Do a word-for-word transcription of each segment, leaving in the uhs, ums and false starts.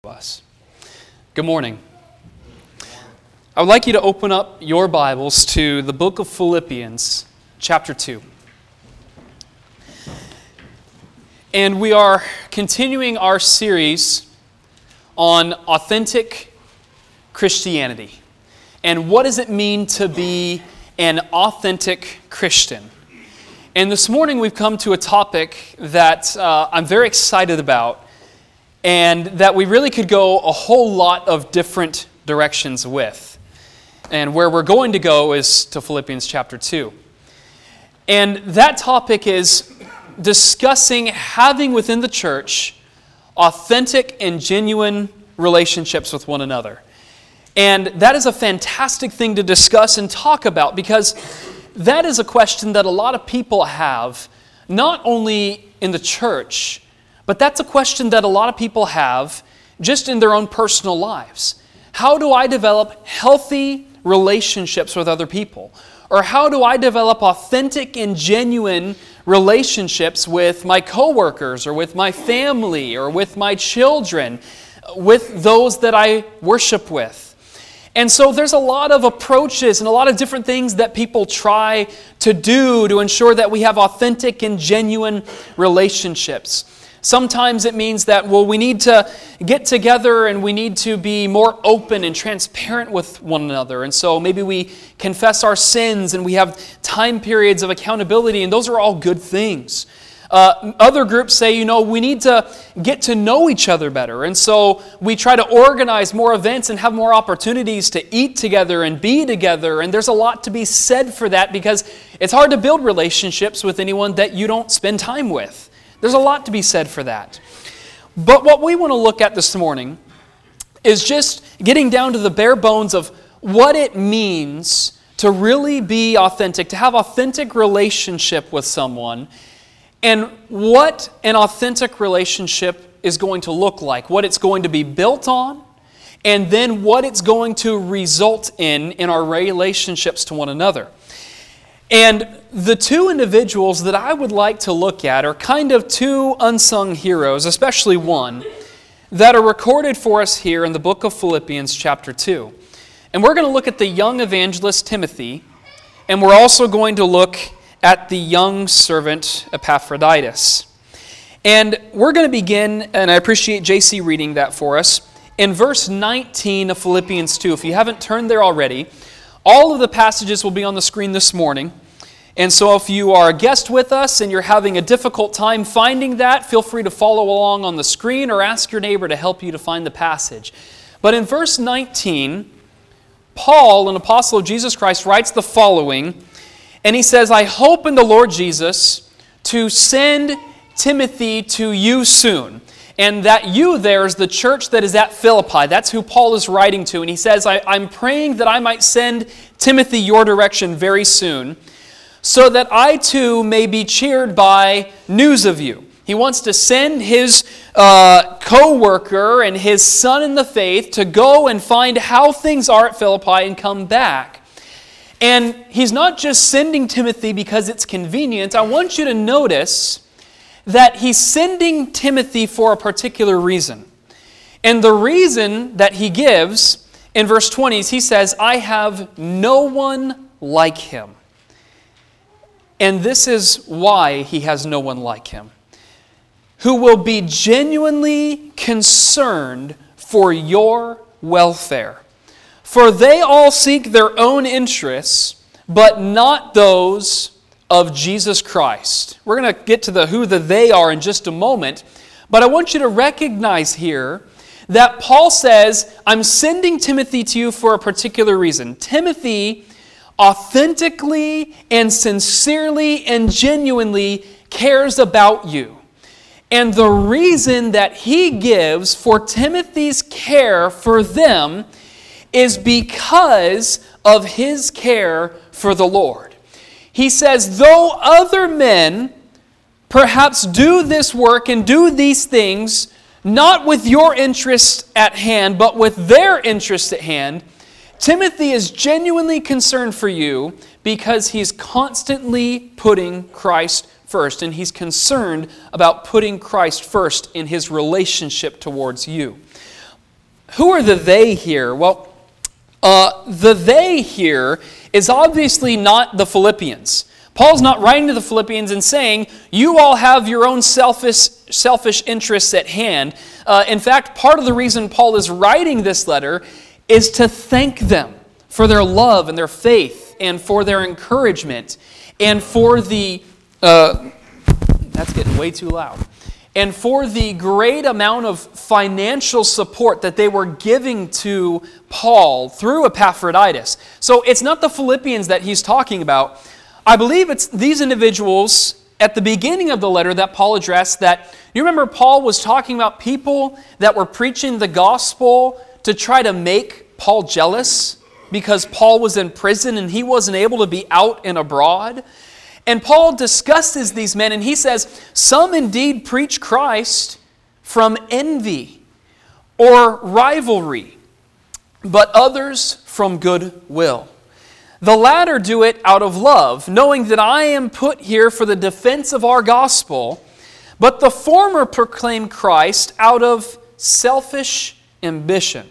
us. Good morning. I would like you to open up your Bibles to the book of Philippians, chapter two. And we are continuing our series on authentic Christianity. And what does it mean to be an authentic Christian? And this morning we've come to a topic that uh, I'm very excited about, and that we really could go a whole lot of different directions with. And where we're going to go is to Philippians chapter two. And that topic is discussing having within the church authentic and genuine relationships with one another. And that is a fantastic thing to discuss and talk about, because that is a question that a lot of people have, not only in the church, but that's a question that a lot of people have just in their own personal lives. How do I develop healthy relationships with other people? Or how do I develop authentic and genuine relationships with my coworkers, or with my family, or with my children, with those that I worship with? And so there's a lot of approaches and a lot of different things that people try to do to ensure that we have authentic and genuine relationships. Sometimes it means that, well, we need to get together and we need to be more open and transparent with one another. And so maybe we confess our sins and we have time periods of accountability, and those are all good things. Uh, other groups say, you know, we need to get to know each other better. And so we try to organize more events and have more opportunities to eat together and be together. And there's a lot to be said for that, because it's hard to build relationships with anyone that you don't spend time with. There's a lot to be said for that. But what we want to look at this morning is just getting down to the bare bones of what it means to really be authentic, to have authentic relationship with someone, and what an authentic relationship is going to look like, what it's going to be built on, and then what it's going to result in in our relationships to one another. And the two individuals that I would like to look at are kind of two unsung heroes, especially one, that are recorded for us here in the book of Philippians chapter two. And we're going to look at the young evangelist Timothy, and we're also going to look at the young servant Epaphroditus. And we're going to begin, and I appreciate J C reading that for us, in verse nineteen of Philippians two. If you haven't turned there already, all of the passages will be on the screen this morning. And so if you are a guest with us and you're having a difficult time finding that, feel free to follow along on the screen or ask your neighbor to help you to find the passage. But in verse nineteen, Paul, an apostle of Jesus Christ, writes the following, and he says, I hope in the Lord Jesus to send Timothy to you soon. And that you there is the church that is at Philippi. That's who Paul is writing to. And he says, I, I'm praying that I might send Timothy your direction very soon, so that I too may be cheered by news of you. He wants to send his uh, co-worker and his son in the faith to go and find how things are at Philippi and come back. And he's not just sending Timothy because it's convenient. I want you to notice that he's sending Timothy for a particular reason. And the reason that he gives in verse twenty is he says, I have no one like him. And this is why he has no one like him, who will be genuinely concerned for your welfare. For they all seek their own interests, but not those of Jesus Christ. We're going to get to the who the they are in just a moment, but I want you to recognize here that Paul says, I'm sending Timothy to you for a particular reason. Timothy authentically and sincerely and genuinely cares about you. And the reason that he gives for Timothy's care for them is because of his care for the Lord. He says, though other men perhaps do this work and do these things, not with your interest at hand, but with their interest at hand, Timothy is genuinely concerned for you because he's constantly putting Christ first, and he's concerned about putting Christ first in his relationship towards you. who are the they here? Well, uh, the they here is obviously not the Philippians. Paul's not writing to the Philippians and saying, you all have your own selfish, selfish interests at hand. Uh, in fact, part of the reason Paul is writing this letter is to thank them for their love and their faith and for their encouragement and for the, uh, that's getting way too loud, and for the great amount of financial support that they were giving to Paul through Epaphroditus. So it's not the Philippians that he's talking about. I believe it's these individuals at the beginning of the letter that Paul addressed that, you remember Paul was talking about people that were preaching the gospel to try to make Paul jealous because Paul was in prison and he wasn't able to be out and abroad. And Paul discusses these men and he says, some indeed preach Christ from envy or rivalry, but others from good will. The latter do it out of love, knowing that I am put here for the defense of our gospel, but the former proclaim Christ out of selfish ambition,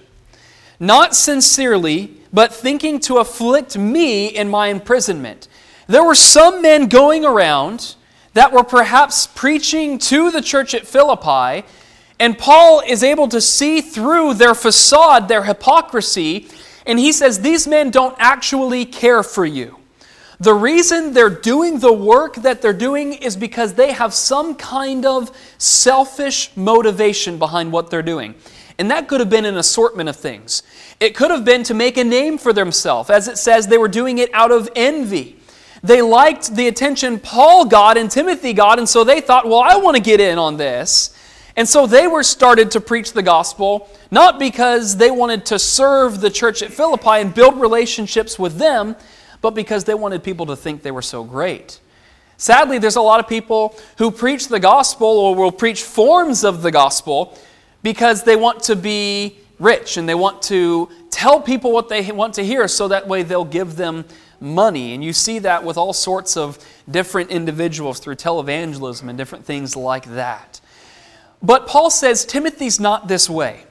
not sincerely, but thinking to afflict me in my imprisonment. There were some men going around that were perhaps preaching to the church at Philippi, and Paul is able to see through their facade, their hypocrisy, and he says, these men don't actually care for you. The reason they're doing the work that they're doing is because they have some kind of selfish motivation behind what they're doing. And that could have been an assortment of things. It could have been to make a name for themselves. As it says, they were doing it out of envy. They liked the attention Paul got and Timothy got, and so they thought, well, I want to get in on this. And so they were started to preach the gospel, not because they wanted to serve the church at Philippi and build relationships with them, but because they wanted people to think they were so great. Sadly, there's a lot of people who preach the gospel or will preach forms of the gospel because they want to be rich and they want to tell people what they want to hear so that way they'll give them money. And you see that with all sorts of different individuals through televangelism and different things like that. But Paul says Timothy's not this way.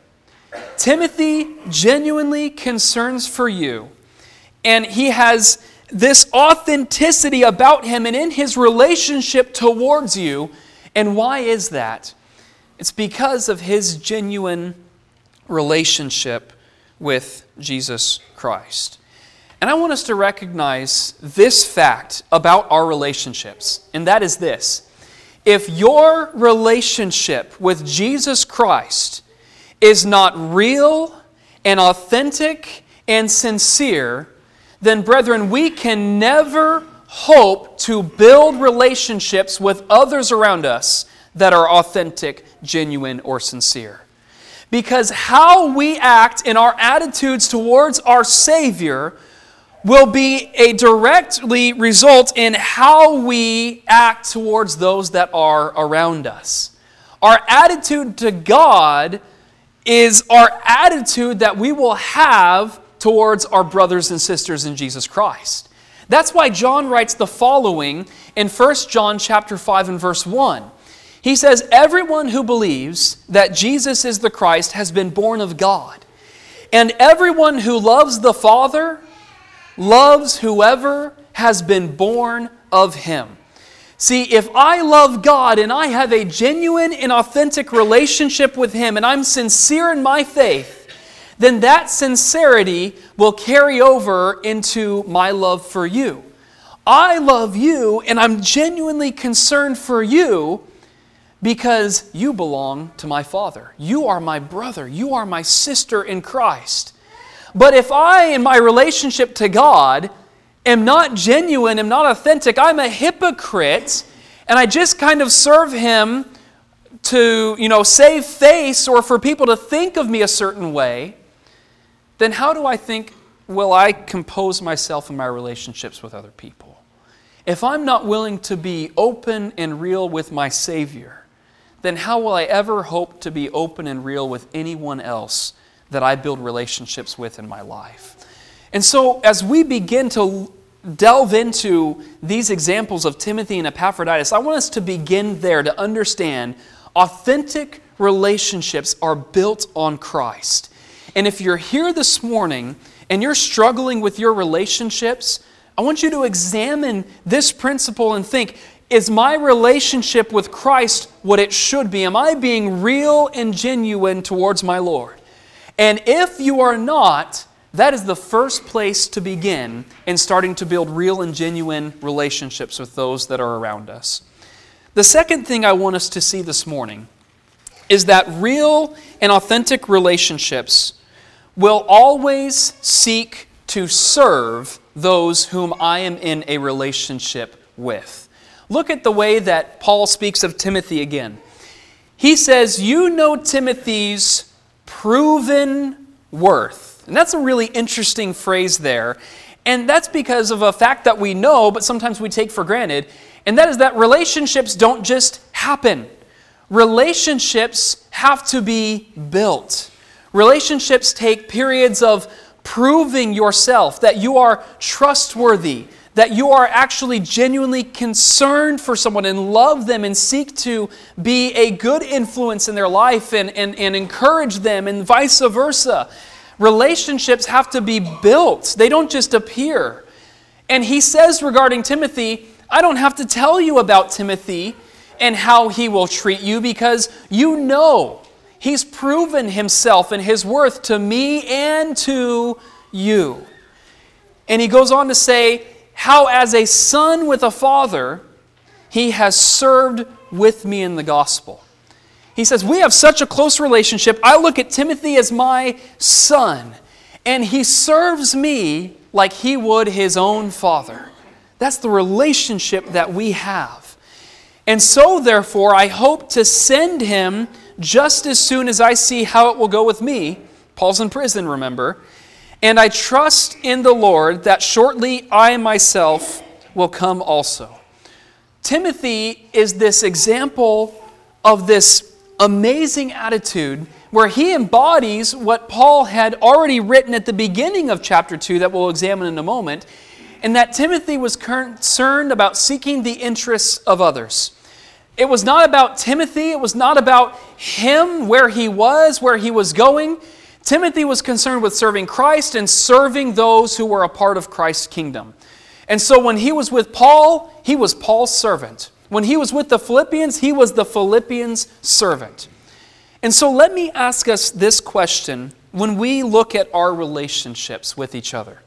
Timothy genuinely concerns for you, and he has this authenticity about him and in his relationship towards you. And why is that? It's because of his genuine relationship with Jesus Christ. And I want us to recognize this fact about our relationships, and that is this. If your relationship with Jesus Christ is not real and authentic and sincere, then, brethren, we can never hope to build relationships with others around us that are authentic, genuine, or sincere. Because how we act in our attitudes towards our Savior will be a directly result in how we act towards those that are around us. Our attitude to God is our attitude that we will have towards our brothers and sisters in Jesus Christ. That's why John writes the following in First John chapter five and verse one. He says, everyone who believes that Jesus is the Christ has been born of God. And everyone who loves the Father loves whoever has been born of Him. See, if I love God and I have a genuine and authentic relationship with Him and I'm sincere in my faith, then that sincerity will carry over into my love for you. I love you and I'm genuinely concerned for you because you belong to my Father. You are my brother. You are my sister in Christ. But if I, in my relationship to God, am not genuine, am not authentic, I'm a hypocrite, and I just kind of serve Him to, you know, save face or for people to think of me a certain way, then how do I think will I compose myself in my relationships with other people? If I'm not willing to be open and real with my Savior, then how will I ever hope to be open and real with anyone else that I build relationships with in my life? And so as we begin to delve into these examples of Timothy and Epaphroditus, I want us to begin there to understand authentic relationships are built on Christ. And if you're here this morning and you're struggling with your relationships, I want you to examine this principle and think, is my relationship with Christ what it should be? Am I being real and genuine towards my Lord? And if you are not, that is the first place to begin in starting to build real and genuine relationships with those that are around us. The second thing I want us to see this morning is that real and authentic relationships will always seek to serve those whom I am in a relationship with. Look at the way that Paul speaks of Timothy again. He says, you know Timothy's proven worth. And that's a really interesting phrase there. And that's because of a fact that we know, but sometimes we take for granted. And that is that relationships don't just happen. Relationships have to be built. Relationships take periods of proving yourself, that you are trustworthy, that you are actually genuinely concerned for someone and love them and seek to be a good influence in their life and, and, and encourage them and vice versa. Relationships have to be built. They don't just appear. And he says regarding Timothy, I don't have to tell you about Timothy and how he will treat you because you know he's proven himself and his worth to me and to you. And he goes on to say, how as a son with a father, he has served with me in the gospel. He says, we have such a close relationship. I look at Timothy as my son, and he serves me like he would his own father. That's the relationship that we have. And so, therefore, I hope to send him just as soon as I see how it will go with me. Paul's in prison, remember. And I trust in the Lord that shortly I myself will come also. Timothy is this example of this amazing attitude where he embodies what Paul had already written at the beginning of chapter two that we'll examine in a moment, and that Timothy was concerned about seeking the interests of others. It was not about Timothy, it was not about him, where he was, where he was going. Timothy was concerned with serving Christ and serving those who were a part of Christ's kingdom. And so when he was with Paul, he was Paul's servant. When he was with the Philippians, he was the Philippians' servant. And so let me ask us this question when we look at our relationships with each other.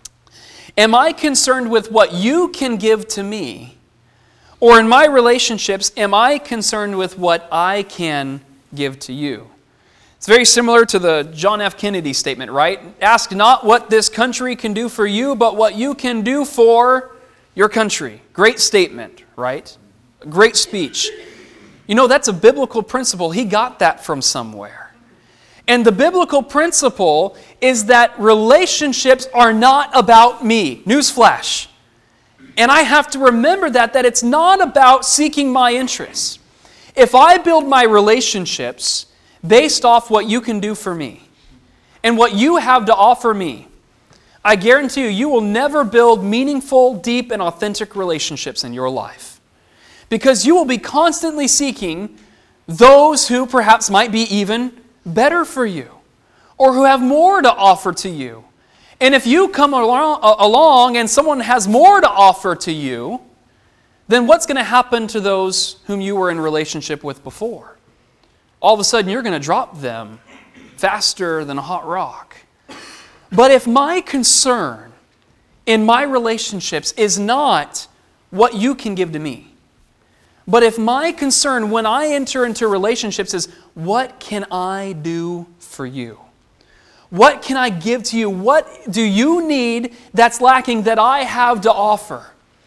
Am I concerned with what you can give to me? Or in my relationships, am I concerned with what I can give to you? It's very similar to the John F. Kennedy statement, right? Ask not what this country can do for you, but what you can do for your country. Great statement, right? Great speech. You know, that's a biblical principle. He got that from somewhere. And the biblical principle is that relationships are not about me. Newsflash. And I have to remember that, that it's not about seeking my interests. If I build my relationships based off what you can do for me and what you have to offer me, I guarantee you, you will never build meaningful, deep, and authentic relationships in your life. Because you will be constantly seeking those who perhaps might be even better for you or who have more to offer to you. And if you come along and someone has more to offer to you, then what's going to happen to those whom you were in relationship with before? All of a sudden, you're going to drop them faster than a hot rock. But if my concern in my relationships is not what you can give to me, but if my concern when I enter into relationships is, what can I do for you? What can I give to you? What do you need that's lacking that I have to offer?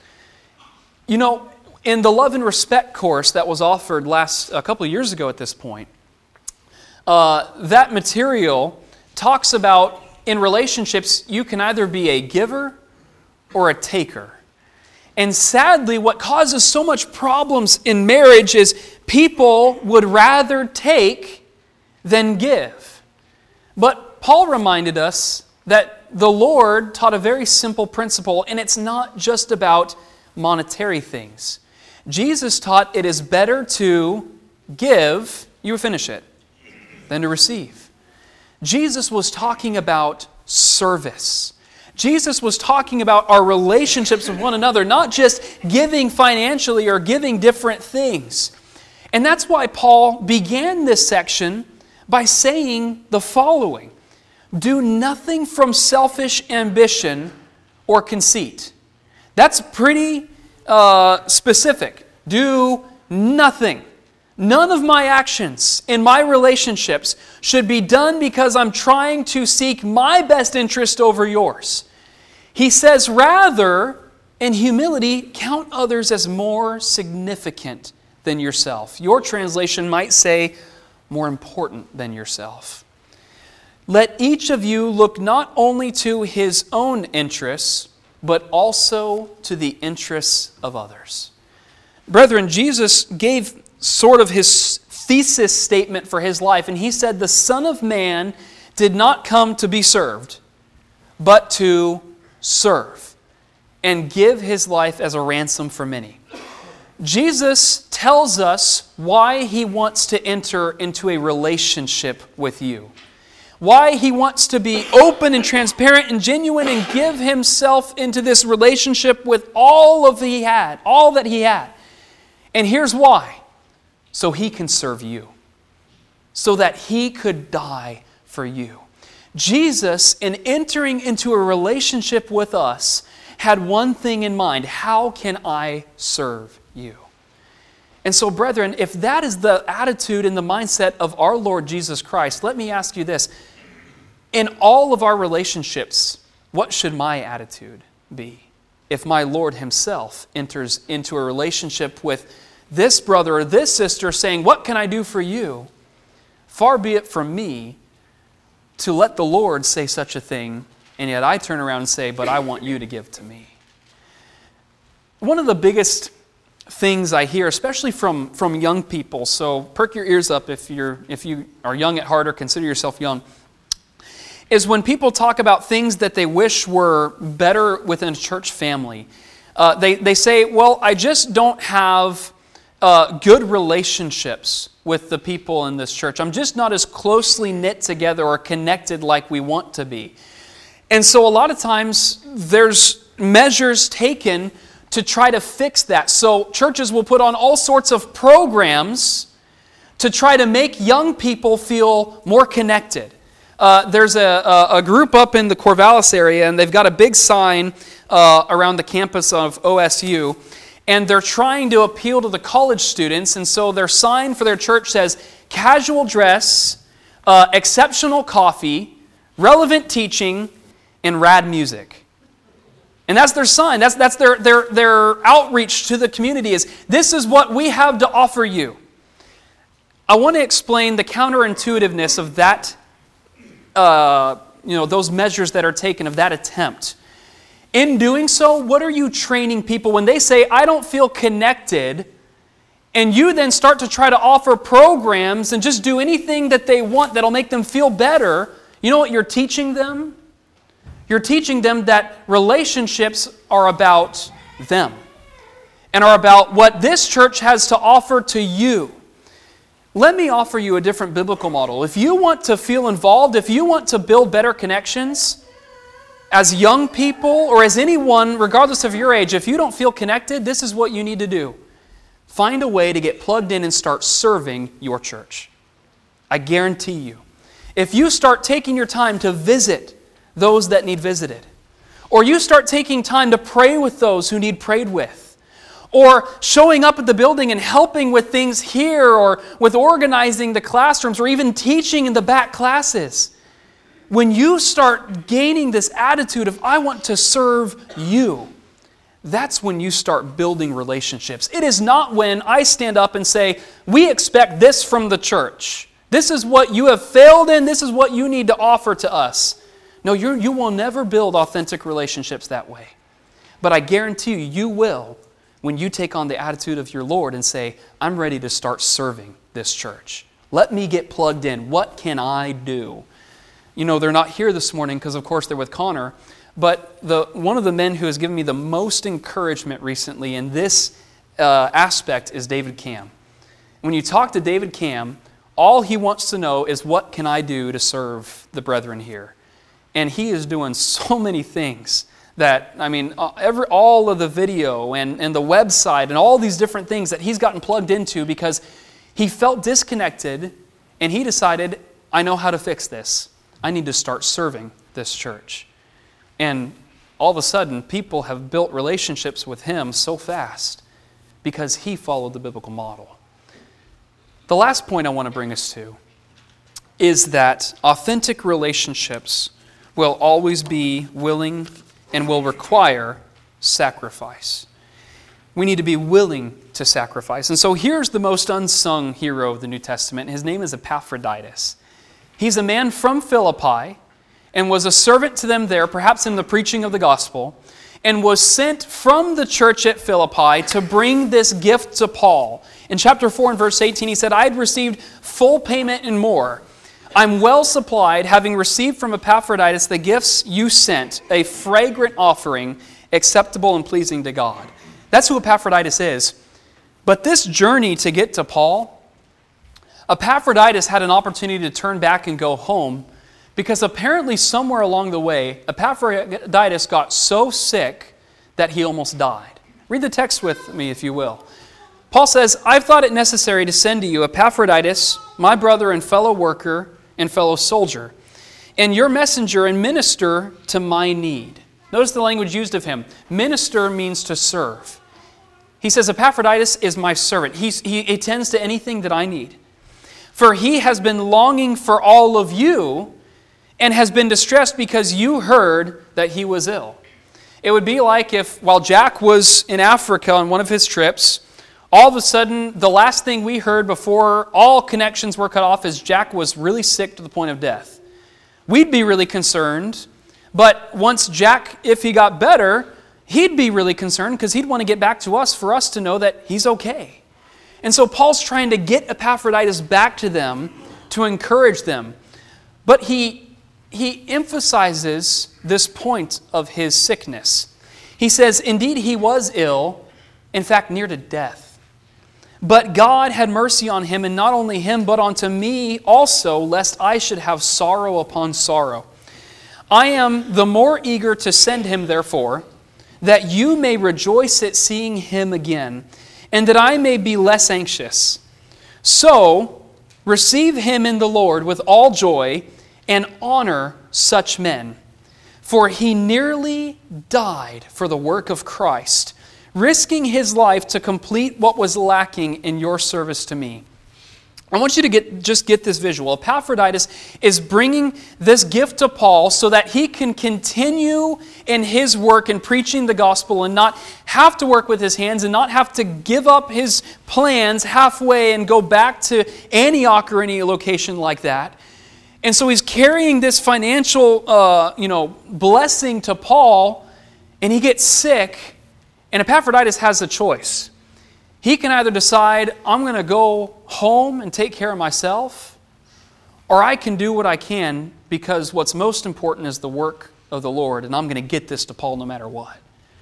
You know, in the Love and Respect course that was offered last a couple of years ago at this point, uh, that material talks about in relationships you can either be a giver or a taker. And sadly, what causes so much problems in marriage is people would rather take than give. But Paul reminded us that the Lord taught a very simple principle, and it's not just about monetary things. Jesus taught it is better to give, you finish it, than to receive. Jesus was talking about service. Jesus was talking about our relationships with one another, not just giving financially or giving different things. And that's why Paul began this section by saying the following: do nothing from selfish ambition or conceit. That's pretty uh, specific. Do nothing. None of my actions in my relationships should be done because I'm trying to seek my best interest over yours. He says, rather, in humility, count others as more significant than yourself. Your translation might say, more important than yourself. Let each of you look not only to his own interests, but also to the interests of others. Brethren, Jesus gave sort of his thesis statement for his life, and he said, the Son of Man did not come to be served, but to serve and give his life as a ransom for many. Jesus tells us why he wants to enter into a relationship with you. Why he wants to be open and transparent and genuine and give himself into this relationship with all of he had, all that he had. And here's why. So he can serve you. So that he could die for you. Jesus, in entering into a relationship with us, had one thing in mind: how can I serve you? And so, brethren, if that is the attitude and the mindset of our Lord Jesus Christ, let me ask you this. In all of our relationships, what should my attitude be? If my Lord himself enters into a relationship with this brother or this sister saying, what can I do for you? Far be it from me to let the Lord say such a thing, and yet I turn around and say, but I want you to give to me. One of the biggest things I hear, especially from, from young people, so perk your ears up if you're if you are young at heart or consider yourself young, is when people talk about things that they wish were better within a church family. Uh, they, they say, well, I just don't have uh, good relationships with the people in this church. I'm just not as closely knit together or connected like we want to be. And so a lot of times there's measures taken to try to fix that. So churches will put on all sorts of programs to try to make young people feel more connected. Uh, there's a, a, a group up in the Corvallis area, and they've got a big sign uh, around the campus of O S U, and they're trying to appeal to the college students, and so their sign for their church says, casual dress, uh, exceptional coffee, relevant teaching, and rad music. And that's their sign. That's, that's their, their, their outreach to the community is, this is what we have to offer you. I want to explain the counterintuitiveness of that, uh, you know, those measures that are taken, of that attempt. In doing so, what are you training people when they say, I don't feel connected, and you then start to try to offer programs and just do anything that they want that'll make them feel better? You know what you're teaching them? You're teaching them that relationships are about them and are about what this church has to offer to you. Let me offer you a different biblical model. If you want to feel involved, if you want to build better connections, as young people or as anyone, regardless of your age, if you don't feel connected, this is what you need to do. Find a way to get plugged in and start serving your church. I guarantee you. If you start taking your time to visit those that need visited, or you start taking time to pray with those who need prayed with, or showing up at the building and helping with things here, or with organizing the classrooms, or even teaching in the back classes, when you start gaining this attitude of, I want to serve you, that's when you start building relationships. It is not when I stand up and say, we expect this from the church. This is what you have failed in. This is what you need to offer to us. No, you you will never build authentic relationships that way. But I guarantee you, you will when you take on the attitude of your Lord and say, I'm ready to start serving this church. Let me get plugged in. What can I do? You know, they're not here this morning because, of course, they're with Connor. But the one of the men who has given me the most encouragement recently in this uh, aspect is David Cam. When you talk to David Cam, All he wants to know is, what can I do to serve the brethren here? And he is doing so many things that, I mean, every, all of the video and, and the website and all these different things that he's gotten plugged into because he felt disconnected and he decided, I know how to fix this. I need to start serving this church. And all of a sudden, people have built relationships with him so fast because he followed the biblical model. The last point I want to bring us to is that authentic relationships will always be willing and will require sacrifice. We need to be willing to sacrifice. And so here's the most unsung hero of the New Testament. His name is Epaphroditus. He's a man from Philippi and was a servant to them there, perhaps in the preaching of the gospel, and was sent from the church at Philippi to bring this gift to Paul. In chapter four and verse eighteen, he said, I had received full payment and more. I'm well supplied, having received from Epaphroditus the gifts you sent, a fragrant offering, acceptable and pleasing to God. That's who Epaphroditus is. But this journey to get to Paul, Epaphroditus had an opportunity to turn back and go home because apparently somewhere along the way, Epaphroditus got so sick that he almost died. Read the text with me, if you will. Paul says, I've thought it necessary to send to you Epaphroditus, my brother and fellow worker and fellow soldier, and your messenger and minister to my need. Notice the language used of him. Minister means to serve. He says, Epaphroditus is my servant. He's, he attends to anything that I need. For he has been longing for all of you and has been distressed because you heard that he was ill. It would be like if, while Jack was in Africa on one of his trips, all of a sudden, the last thing we heard before all connections were cut off is Jack was really sick to the point of death. We'd be really concerned, but once Jack, if he got better, he'd be really concerned because he'd want to get back to us for us to know that he's okay. And so Paul's trying to get Epaphroditus back to them to encourage them. But he, he emphasizes this point of his sickness. He says, indeed he was ill, in fact near to death. But God had mercy on him, and not only him, but unto me also, lest I should have sorrow upon sorrow. I am the more eager to send him, therefore, that you may rejoice at seeing him again, and that I may be less anxious. So, receive him in the Lord with all joy, and honor such men. For he nearly died for the work of Christ, risking his life to complete what was lacking in your service to me. I want you to get just get this visual. Epaphroditus is bringing this gift to Paul so that he can continue in his work in preaching the gospel and not have to work with his hands and not have to give up his plans halfway and go back to Antioch or any location like that. And so he's carrying this financial uh, you know, blessing to Paul, and he gets sick, and Epaphroditus has a choice. He can either decide, I'm going to go home and take care of myself, or I can do what I can because what's most important is the work of the Lord, and I'm going to get this to Paul no matter what.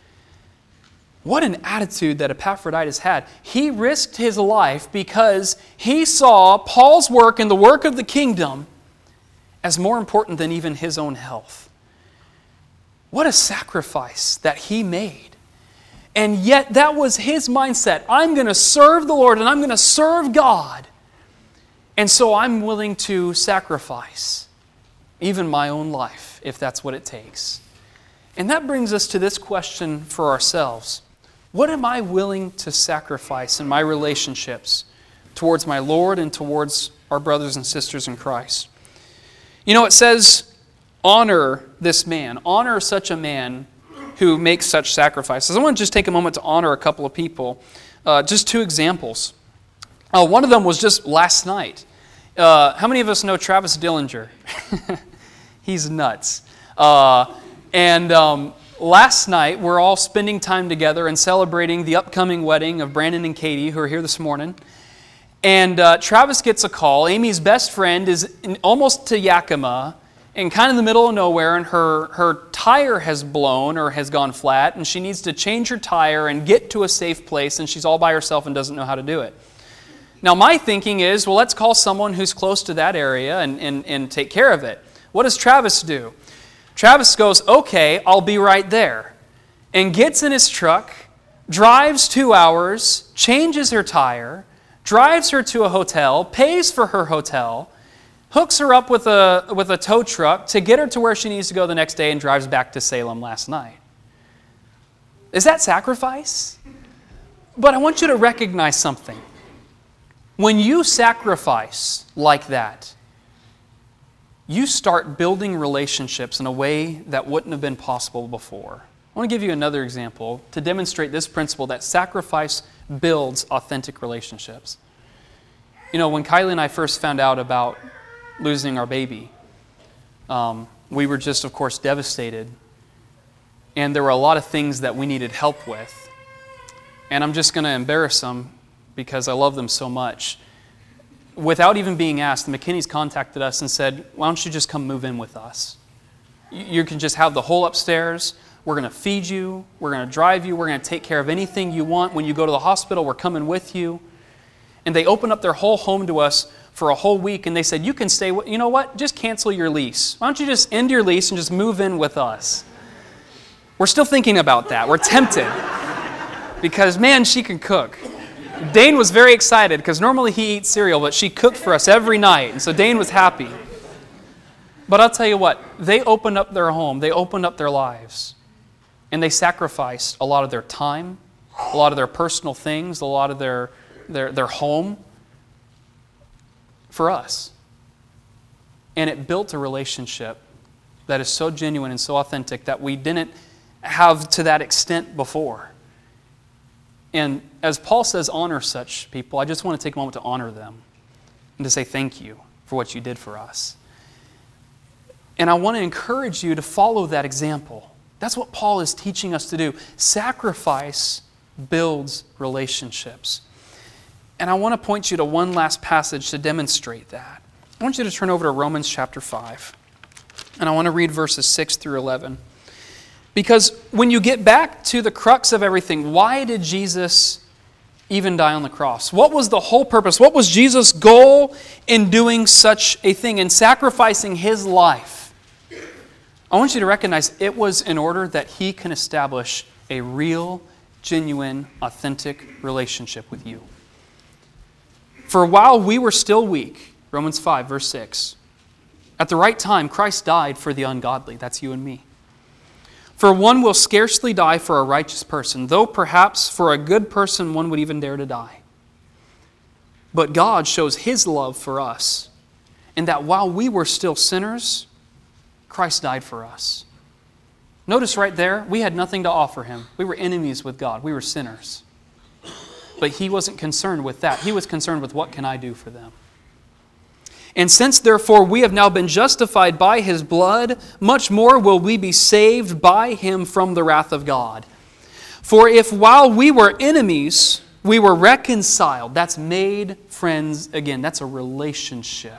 What an attitude that Epaphroditus had. He risked his life because he saw Paul's work and the work of the kingdom as more important than even his own health. What a sacrifice that he made. And yet that was his mindset. I'm going to serve the Lord and I'm going to serve God. And so I'm willing to sacrifice even my own life if that's what it takes. And that brings us to this question for ourselves. What am I willing to sacrifice in my relationships towards my Lord and towards our brothers and sisters in Christ? You know, it says, honor this man. Honor such a man who makes such sacrifices. I want to just take a moment to honor a couple of people. Uh, just two examples. Uh, one of them was just last night. Uh, how many of us know Travis Dillinger? He's nuts. Uh, and um, last night, we're all spending time together and celebrating the upcoming wedding of Brandon and Katie, who are here this morning. And uh, Travis gets a call. Amy's best friend is in, almost to Yakima, and kind of in the middle of nowhere, and her, her tire has blown or has gone flat, and she needs to change her tire and get to a safe place, and she's all by herself and doesn't know how to do it. Now, my thinking is, well, let's call someone who's close to that area and, and, and take care of it. What does Travis do? Travis goes, okay, I'll be right there, and gets in his truck, drives two hours, changes her tire, drives her to a hotel, pays for her hotel, hooks her up with a, with a tow truck to get her to where she needs to go the next day, and drives back to Salem last night. Is that sacrifice? But I want you to recognize something. When you sacrifice like that, you start building relationships in a way that wouldn't have been possible before. I want to give you another example to demonstrate this principle that sacrifice builds authentic relationships. You know, when Kylie and I first found out about losing our baby, um, we were just, of course, devastated. And there were a lot of things that we needed help with. And I'm just going to embarrass them because I love them so much. Without even being asked, the McKinneys contacted us and said, why don't you just come move in with us? You can just have the whole upstairs. We're going to feed you. We're going to drive you. We're going to take care of anything you want. When you go to the hospital, we're coming with you. And they opened up their whole home to us for a whole week, and they said, you can stay, you know what, just cancel your lease. Why don't you just end your lease and just move in with us? We're still thinking about that. We're tempted. Because, man, she can cook. Dane was very excited because normally he eats cereal, but she cooked for us every night. And so Dane was happy. But I'll tell you what, they opened up their home. They opened up their lives. And they sacrificed a lot of their time, a lot of their personal things, a lot of their, their, their home for us. And it built a relationship that is so genuine and so authentic that we didn't have to that extent before. And as Paul says, honor such people, I just want to take a moment to honor them and to say thank you for what you did for us. And I want to encourage you to follow that example. That's what Paul is teaching us to do. Sacrifice builds relationships. And I want to point you to one last passage to demonstrate that. I want you to turn over to Romans chapter five. And I want to read verses six through eleven. Because when you get back to the crux of everything, why did Jesus even die on the cross? What was the whole purpose? What was Jesus' goal in doing such a thing, in sacrificing His life? I want you to recognize it was in order that He can establish a real, genuine, authentic relationship with you. For while we were still weak, Romans five, verse six, at the right time, Christ died for the ungodly. That's you and me. For one will scarcely die for a righteous person, though perhaps for a good person one would even dare to die. But God shows His love for us, in that while we were still sinners, Christ died for us. Notice right there, we had nothing to offer Him. We were enemies with God. We were sinners. But He wasn't concerned with that. He was concerned with what can I do for them. And since, therefore, we have now been justified by His blood, much more will we be saved by Him from the wrath of God. For if while we were enemies, we were reconciled, that's made friends again. That's a relationship.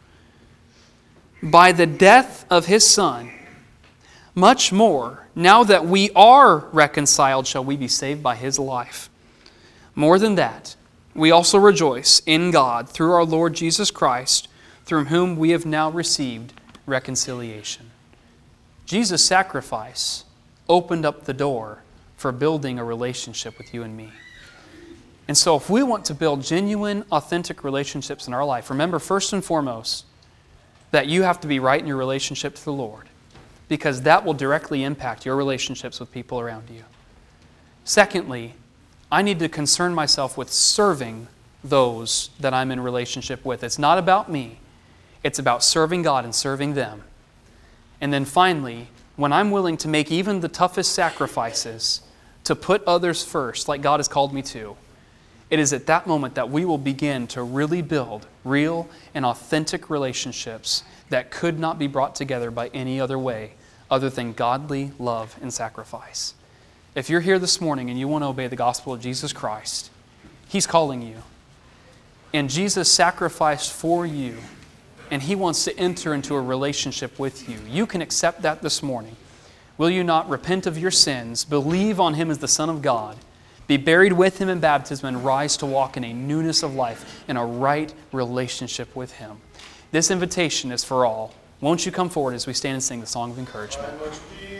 By the death of His Son, much more, now that we are reconciled, shall we be saved by His life. More than that, we also rejoice in God through our Lord Jesus Christ, through whom we have now received reconciliation. Jesus' sacrifice opened up the door for building a relationship with you and me. And so if we want to build genuine, authentic relationships in our life, remember first and foremost that you have to be right in your relationship to the Lord, because that will directly impact your relationships with people around you. Secondly, I need to concern myself with serving those that I'm in relationship with. It's not about me. It's about serving God and serving them. And then finally, when I'm willing to make even the toughest sacrifices to put others first, like God has called me to, it is at that moment that we will begin to really build real and authentic relationships that could not be brought together by any other way other than godly love and sacrifice. If you're here this morning and you want to obey the gospel of Jesus Christ, He's calling you. And Jesus sacrificed for you, and He wants to enter into a relationship with you. You can accept that this morning. Will you not repent of your sins, believe on Him as the Son of God, be buried with Him in baptism, and rise to walk in a newness of life, in a right relationship with Him. This invitation is for all. Won't you come forward as we stand and sing the song of encouragement?